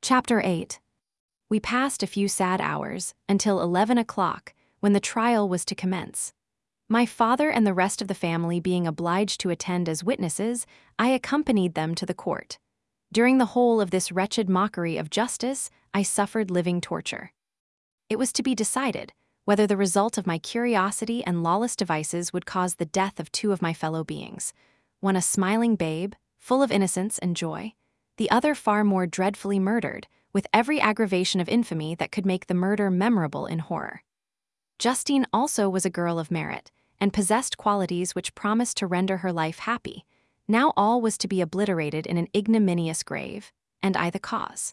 Chapter 8. We passed a few sad hours, until 11 o'clock, when the trial was to commence. My father and the rest of the family being obliged to attend as witnesses, I accompanied them to the court. During the whole of this wretched mockery of justice, I suffered living torture. It was to be decided whether the result of my curiosity and lawless devices would cause the death of two of my fellow beings, one a smiling babe, full of innocence and joy, the other far more dreadfully murdered, with every aggravation of infamy that could make the murder memorable in horror. Justine also was a girl of merit, and possessed qualities which promised to render her life happy. Now all was to be obliterated in an ignominious grave, and I the cause.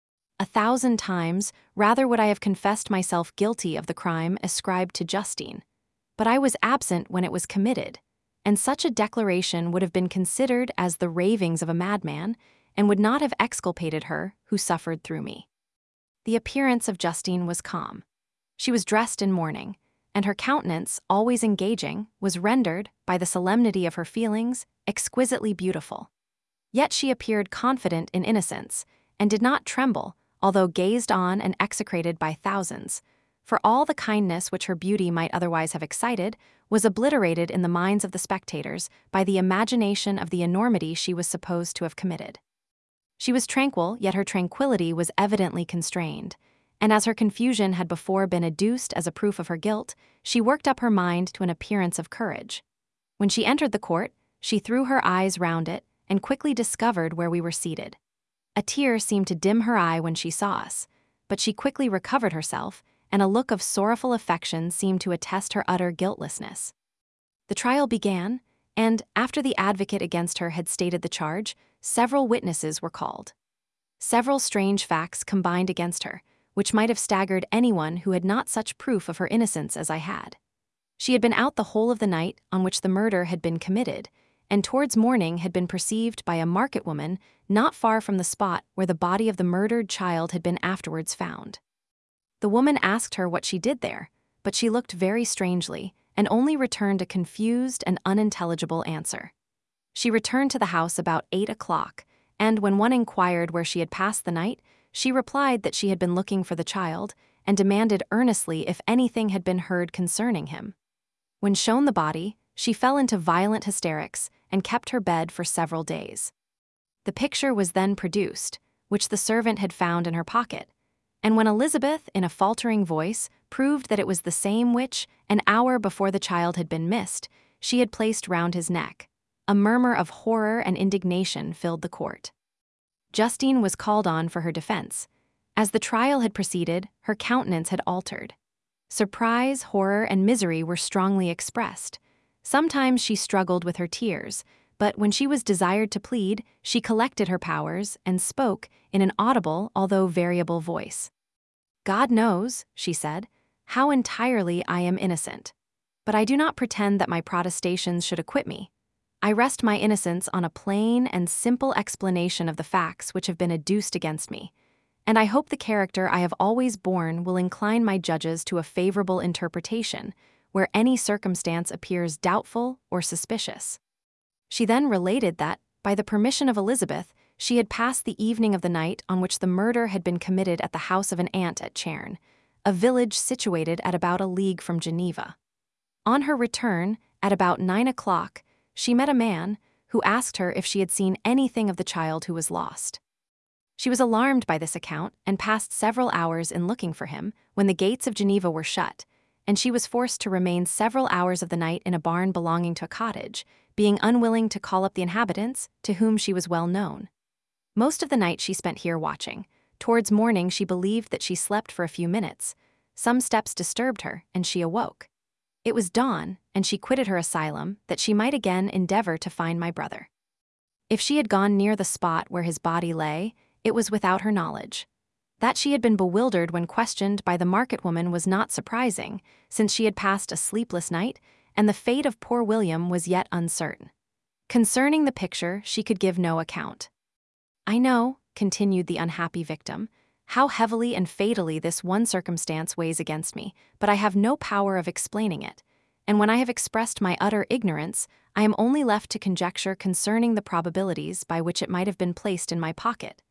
1,000 times rather would I have confessed myself guilty of the crime ascribed to Justine. But I was absent when it was committed, and such a declaration would have been considered as the ravings of a madman, and would not have exculpated her who suffered through me. The appearance of Justine was calm. She was dressed in mourning, and her countenance, always engaging, was rendered, by the solemnity of her feelings, exquisitely beautiful. Yet she appeared confident in innocence, and did not tremble, although gazed on and execrated by thousands, for all the kindness which her beauty might otherwise have excited was obliterated in the minds of the spectators by the imagination of the enormity she was supposed to have committed. She was tranquil, yet her tranquillity was evidently constrained, and as her confusion had before been adduced as a proof of her guilt, she worked up her mind to an appearance of courage. When she entered the court, she threw her eyes round it, and quickly discovered where we were seated. A tear seemed to dim her eye when she saw us, but she quickly recovered herself, and a look of sorrowful affection seemed to attest her utter guiltlessness. The trial began, and, after the advocate against her had stated the charge, several witnesses were called. Several strange facts combined against her, which might have staggered anyone who had not such proof of her innocence as I had. She had been out the whole of the night on which the murder had been committed, and towards morning had been perceived by a market woman not far from the spot where the body of the murdered child had been afterwards found. The woman asked her what she did there, but she looked very strangely, and only returned a confused and unintelligible answer. She returned to the house about 8 o'clock, and when one inquired where she had passed the night, she replied that she had been looking for the child, and demanded earnestly if anything had been heard concerning him. When shown the body, she fell into violent hysterics, and kept her bed for several days. The picture was then produced, which the servant had found in her pocket, and when Elizabeth, in a faltering voice, proved that it was the same which, an hour before the child had been missed, she had placed round his neck, a murmur of horror and indignation filled the court. Justine was called on for her defense. As the trial had proceeded, her countenance had altered. Surprise, horror, and misery were strongly expressed. Sometimes she struggled with her tears, but when she was desired to plead, she collected her powers and spoke in an audible although variable voice. "God knows," she said, "how entirely I am innocent. But I do not pretend that my protestations should acquit me. I rest my innocence on a plain and simple explanation of the facts which have been adduced against me, and I hope the character I have always borne will incline my judges to a favorable interpretation, where any circumstance appears doubtful or suspicious." She then related that, by the permission of Elizabeth, she had passed the evening of the night on which the murder had been committed at the house of an aunt at Chairn, a village situated at about a league from Geneva. On her return, at about 9 o'clock, she met a man who asked her if she had seen anything of the child who was lost. She was alarmed by this account and passed several hours in looking for him when the gates of Geneva were shut, and she was forced to remain several hours of the night in a barn belonging to a cottage, being unwilling to call up the inhabitants, to whom she was well known. Most of the night she spent here watching. Towards morning she believed that she slept for a few minutes. Some steps disturbed her, and she awoke. It was dawn, and she quitted her asylum, that she might again endeavor to find my brother. If she had gone near the spot where his body lay, it was without her knowledge. That she had been bewildered when questioned by the market woman was not surprising, since she had passed a sleepless night, and the fate of poor William was yet uncertain. Concerning the picture, she could give no account. "I know," continued the unhappy victim, "how heavily and fatally this one circumstance weighs against me, but I have no power of explaining it, and when I have expressed my utter ignorance, I am only left to conjecture concerning the probabilities by which it might have been placed in my pocket.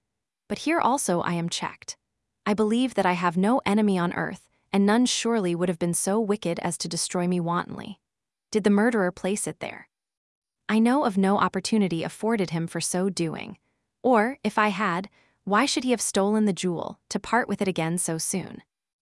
But here also I am checked. I believe that I have no enemy on earth, and none surely would have been so wicked as to destroy me wantonly. Did the murderer place it there? I know of no opportunity afforded him for so doing. Or, if I had, why should he have stolen the jewel, to part with it again so soon?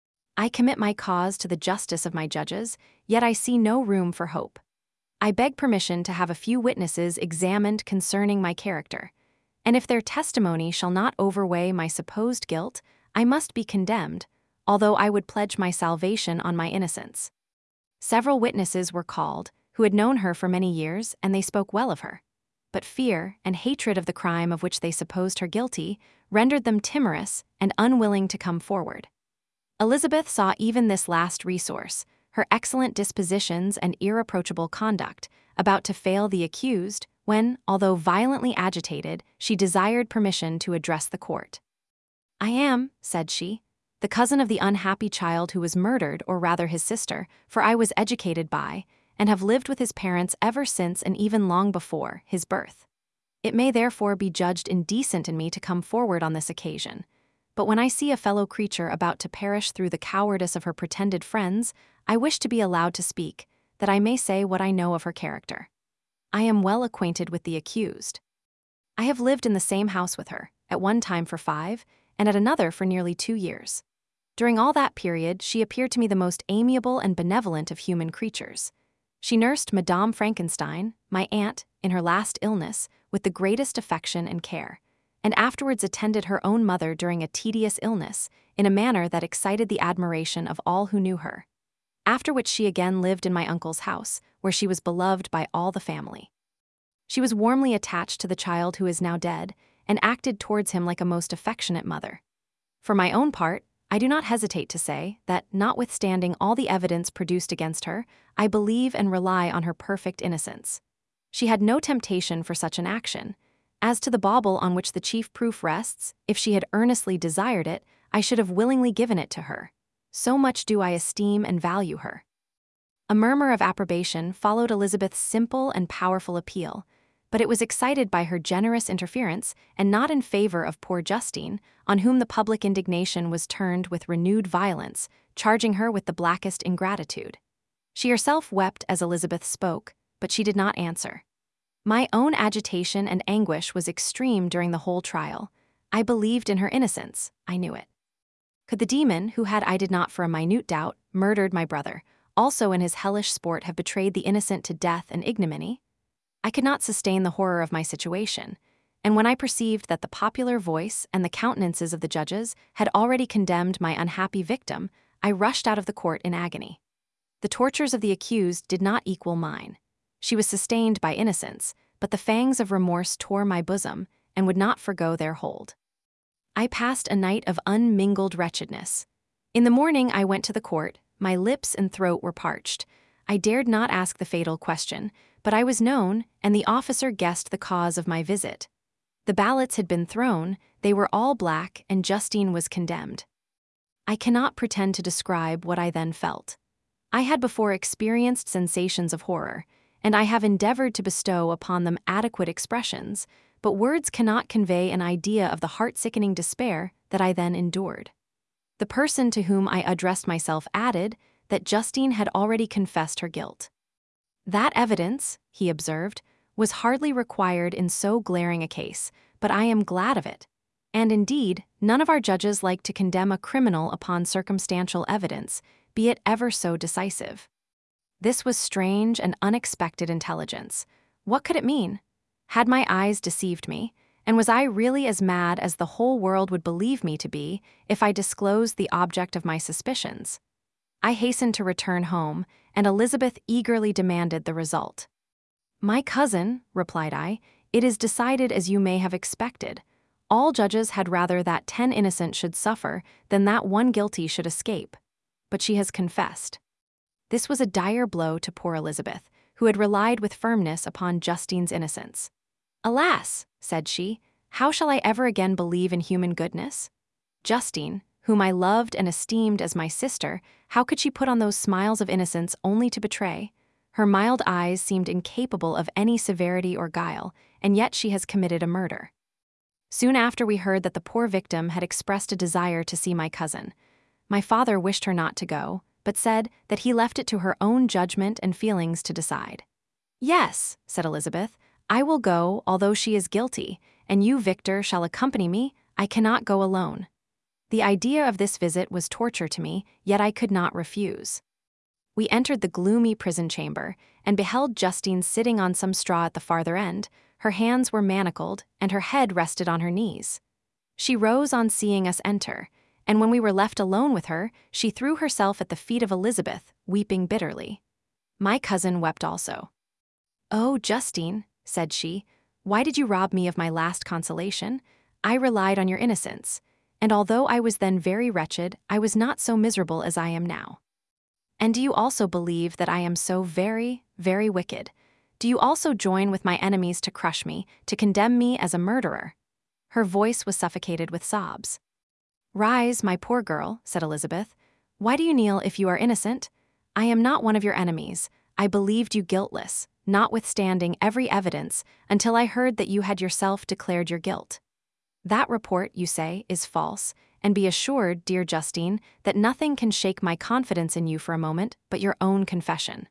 I commit my cause to the justice of my judges, yet I see no room for hope. I beg permission to have a few witnesses examined concerning my character, and if their testimony shall not overweigh my supposed guilt, I must be condemned, although I would pledge my salvation on my innocence. Several witnesses were called, who had known her for many years, and they spoke well of her. But fear and hatred of the crime of which they supposed her guilty rendered them timorous and unwilling to come forward. Elizabeth saw even this last resource, her excellent dispositions and irreproachable conduct, about to fail the accused when, although violently agitated, she desired permission to address the court. "I am," said she, "the cousin of the unhappy child who was murdered, or rather his sister, for I was educated by, and have lived with his parents ever since and even long before, his birth. It may therefore be judged indecent in me to come forward on this occasion. But when I see a fellow creature about to perish through the cowardice of her pretended friends, I wish to be allowed to speak, that I may say what I know of her character. I am well acquainted with the accused. I have lived in the same house with her, at one time for 5, and at another for nearly 2 years. During all that period, she appeared to me the most amiable and benevolent of human creatures. She nursed Madame Frankenstein, my aunt, in her last illness, with the greatest affection and care, and afterwards attended her own mother during a tedious illness, in a manner that excited the admiration of all who knew her. After which she again lived in my uncle's house, where she was beloved by all the family. She was warmly attached to the child who is now dead, and acted towards him like a most affectionate mother. For my own part, I do not hesitate to say that, notwithstanding all the evidence produced against her, I believe and rely on her perfect innocence. She had no temptation for such an action. As to the bauble on which the chief proof rests, if she had earnestly desired it, I should have willingly given it to her. So much do I esteem and value her." A murmur of approbation followed Elizabeth's simple and powerful appeal, but it was excited by her generous interference and not in favor of poor Justine, on whom the public indignation was turned with renewed violence, charging her with the blackest ingratitude. She herself wept as Elizabeth spoke, but she did not answer. My own agitation and anguish was extreme during the whole trial. I believed in her innocence, I knew it. Could the demon, who had, I did not for a minute doubt, murdered my brother, also in his hellish sport have betrayed the innocent to death and ignominy? I could not sustain the horror of my situation, and when I perceived that the popular voice and the countenances of the judges had already condemned my unhappy victim, I rushed out of the court in agony. The tortures of the accused did not equal mine. She was sustained by innocence, but the fangs of remorse tore my bosom and would not forgo their hold. I passed a night of unmingled wretchedness. In the morning I went to the court, my lips and throat were parched. I dared not ask the fatal question, but I was known, and the officer guessed the cause of my visit. The ballots had been thrown, they were all black, and Justine was condemned. I cannot pretend to describe what I then felt. I had before experienced sensations of horror, and I have endeavored to bestow upon them adequate expressions, but words cannot convey an idea of the heart-sickening despair that I then endured. The person to whom I addressed myself added that Justine had already confessed her guilt. "That evidence," he observed, "was hardly required in so glaring a case, but I am glad of it. And indeed, none of our judges like to condemn a criminal upon circumstantial evidence, be it ever so decisive." This was strange and unexpected intelligence. What could it mean? Had my eyes deceived me, and was I really as mad as the whole world would believe me to be if I disclosed the object of my suspicions? I hastened to return home, and Elizabeth eagerly demanded the result. "My cousin," replied I, "it is decided as you may have expected. All judges had rather that 10 innocent should suffer than that 1 guilty should escape. But she has confessed." This was a dire blow to poor Elizabeth, who had relied with firmness upon Justine's innocence. "Alas," said she, "how shall I ever again believe in human goodness? Justine, whom I loved and esteemed as my sister, how could she put on those smiles of innocence only to betray? Her mild eyes seemed incapable of any severity or guile, and yet she has committed a murder." Soon after, we heard that the poor victim had expressed a desire to see my cousin. My father wished her not to go, but said that he left it to her own judgment and feelings to decide. "Yes," said Elizabeth, "I will go, although she is guilty, and you, Victor, shall accompany me. I cannot go alone." The idea of this visit was torture to me, yet I could not refuse. We entered the gloomy prison chamber and beheld Justine sitting on some straw at the farther end. Her hands were manacled, and her head rested on her knees. She rose on seeing us enter, and when we were left alone with her, she threw herself at the feet of Elizabeth, weeping bitterly. My cousin wept also. "Oh, Justine," said she, "why did you rob me of my last consolation? I relied on your innocence, and although I was then very wretched, I was not so miserable as I am now. And do you also believe that I am so very, very wicked? Do you also join with my enemies to crush me, to condemn me as a murderer?" Her voice was suffocated with sobs. "Rise, my poor girl," said Elizabeth. "Why do you kneel if you are innocent? I am not one of your enemies. I believed you guiltless, notwithstanding every evidence, until I heard that you had yourself declared your guilt. That report, you say, is false, and be assured, dear Justine, that nothing can shake my confidence in you for a moment but your own confession.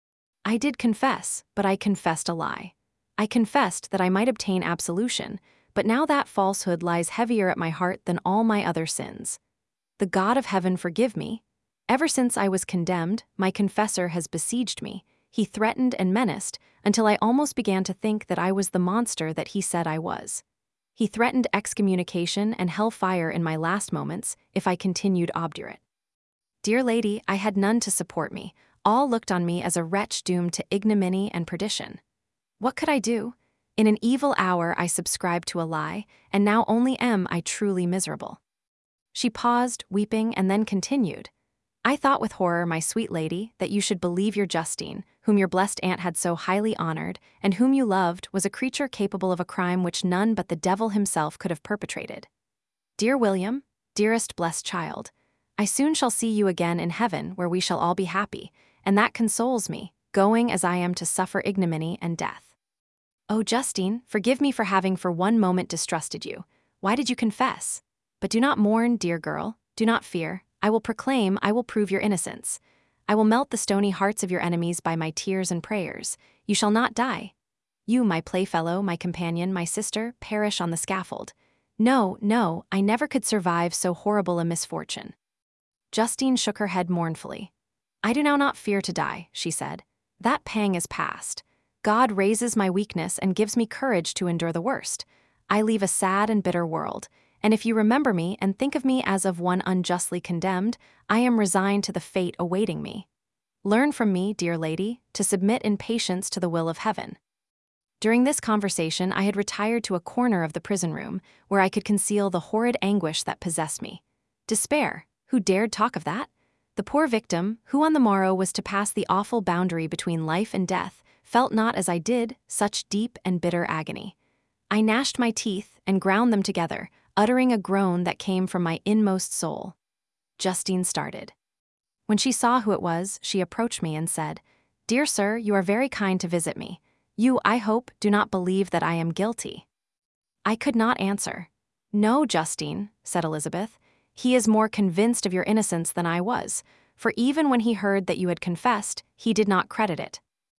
I did confess, but I confessed a lie. I confessed that I might obtain absolution, but now that falsehood lies heavier at my heart than all my other sins. The God of heaven forgive me. Ever since I was condemned, my confessor has besieged me. He threatened and menaced until I almost began to think that I was the monster that he said I was. He threatened excommunication and hellfire in my last moments if I continued obdurate. Dear lady, I had none to support me. All looked on me as a wretch doomed to ignominy and perdition. What could I do? In an evil hour I subscribed to a lie, and now only am I truly miserable." She paused, weeping, and then continued. "I thought with horror, my sweet lady, that you should believe your Justine, whom your blessed aunt had so highly honored, and whom you loved, was a creature capable of a crime which none but the devil himself could have perpetrated. Dear William, dearest blessed child, I soon shall see you again in heaven, where we shall all be happy, and that consoles me, going as I am to suffer ignominy and death. Oh, Justine, forgive me for having for one moment distrusted you. Why did you confess? But do not mourn, dear girl, do not fear. I will prove your innocence. I will melt the stony hearts of your enemies by my tears and prayers. You shall not die. You, my playfellow, my companion, my sister, perish on the scaffold. No, no, I never could survive so horrible a misfortune." Justine shook her head mournfully. "I do now not fear to die," she said. "That pang is past. God raises my weakness and gives me courage to endure the worst. I leave a sad and bitter world, and if you remember me and think of me as of one unjustly condemned, I am resigned to the fate awaiting me. Learn from me, dear lady, to submit in patience to the will of heaven." During this conversation, I had retired to a corner of the prison room, where I could conceal the horrid anguish that possessed me. Despair, who dared talk of that? The poor victim, who on the morrow was to pass the awful boundary between life and death, felt not as I did such deep and bitter agony. I gnashed my teeth and ground them together, uttering a groan that came from my inmost soul. Justine started. When she saw who it was, she approached me and said, "Dear sir, you are very kind to visit me. You, I hope, do not believe that I am guilty." I could not answer. "No, Justine," said Elizabeth. "He is more convinced of your innocence than I was, for even when he heard that you had confessed, he did not credit it.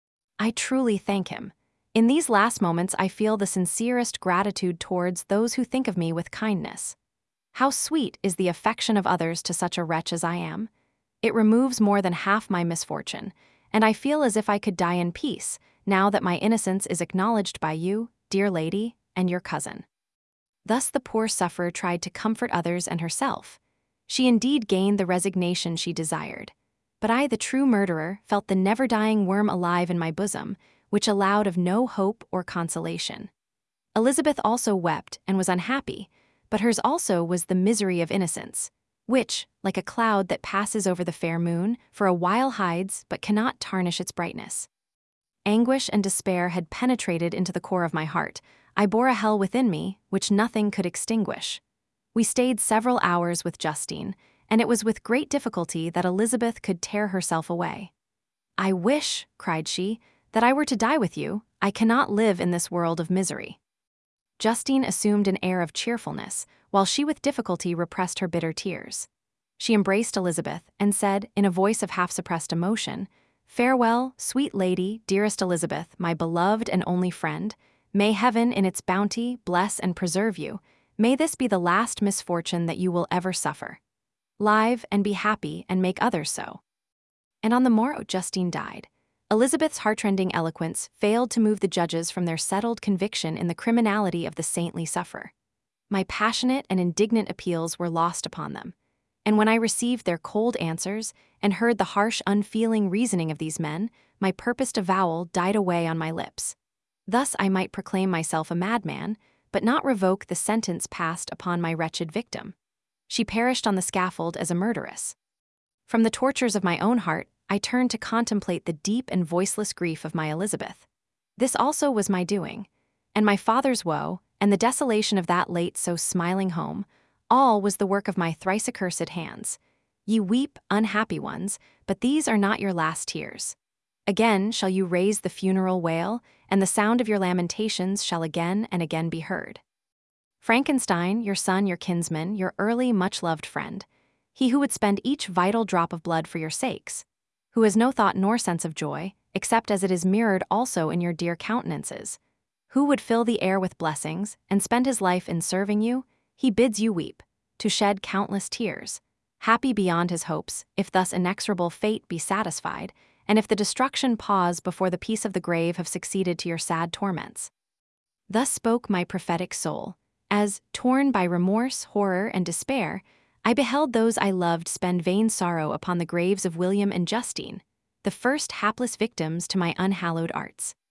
I truly thank him. In these last moments I feel the sincerest gratitude towards those who think of me with kindness. How sweet is the affection of others to such a wretch as I am. It removes more than half my misfortune, and I feel as if I could die in peace, now that my innocence is acknowledged by you, dear lady, and your cousin." Thus the poor sufferer tried to comfort others and herself. She indeed gained the resignation she desired. But I, the true murderer, felt the never-dying worm alive in my bosom, which allowed of no hope or consolation. Elizabeth also wept and was unhappy, but hers also was the misery of innocence, which, like a cloud that passes over the fair moon, for a while hides but cannot tarnish its brightness. Anguish and despair had penetrated into the core of my heart. I bore a hell within me, which nothing could extinguish. We stayed several hours with Justine, and it was with great difficulty that Elizabeth could tear herself away. "I wish," cried she, "that I were to die with you. I cannot live in this world of misery." Justine assumed an air of cheerfulness, while she with difficulty repressed her bitter tears. She embraced Elizabeth and said, in a voice of half-suppressed emotion, "Farewell, sweet lady, dearest Elizabeth, my beloved and only friend. May heaven, in its bounty, bless and preserve you. May this be the last misfortune that you will ever suffer. Live and be happy and make others so." And on the morrow Justine died. Elizabeth's heartrending eloquence failed to move the judges from their settled conviction in the criminality of the saintly sufferer. My passionate and indignant appeals were lost upon them, and when I received their cold answers and heard the harsh, unfeeling reasoning of these men, my purposed avowal died away on my lips. Thus I might proclaim myself a madman, but not revoke the sentence passed upon my wretched victim. She perished on the scaffold as a murderess. From the tortures of my own heart, I turned to contemplate the deep and voiceless grief of my Elizabeth. This also was my doing, and my father's woe, and the desolation of that late so smiling home, all was the work of my thrice accursed hands. Ye weep, unhappy ones, but these are not your last tears. Again shall you raise the funeral wail, and the sound of your lamentations shall again and again be heard. Frankenstein, your son, your kinsman, your early, much-loved friend, he who would spend each vital drop of blood for your sakes, who has no thought nor sense of joy, except as it is mirrored also in your dear countenances, who would fill the air with blessings and spend his life in serving you, he bids you weep, to shed countless tears, happy beyond his hopes, if thus inexorable fate be satisfied, and if the destruction pause before the peace of the grave have succeeded to your sad torments. Thus spoke my prophetic soul, as, torn by remorse, horror, and despair, I beheld those I loved spend vain sorrow upon the graves of William and Justine, the first hapless victims to my unhallowed arts.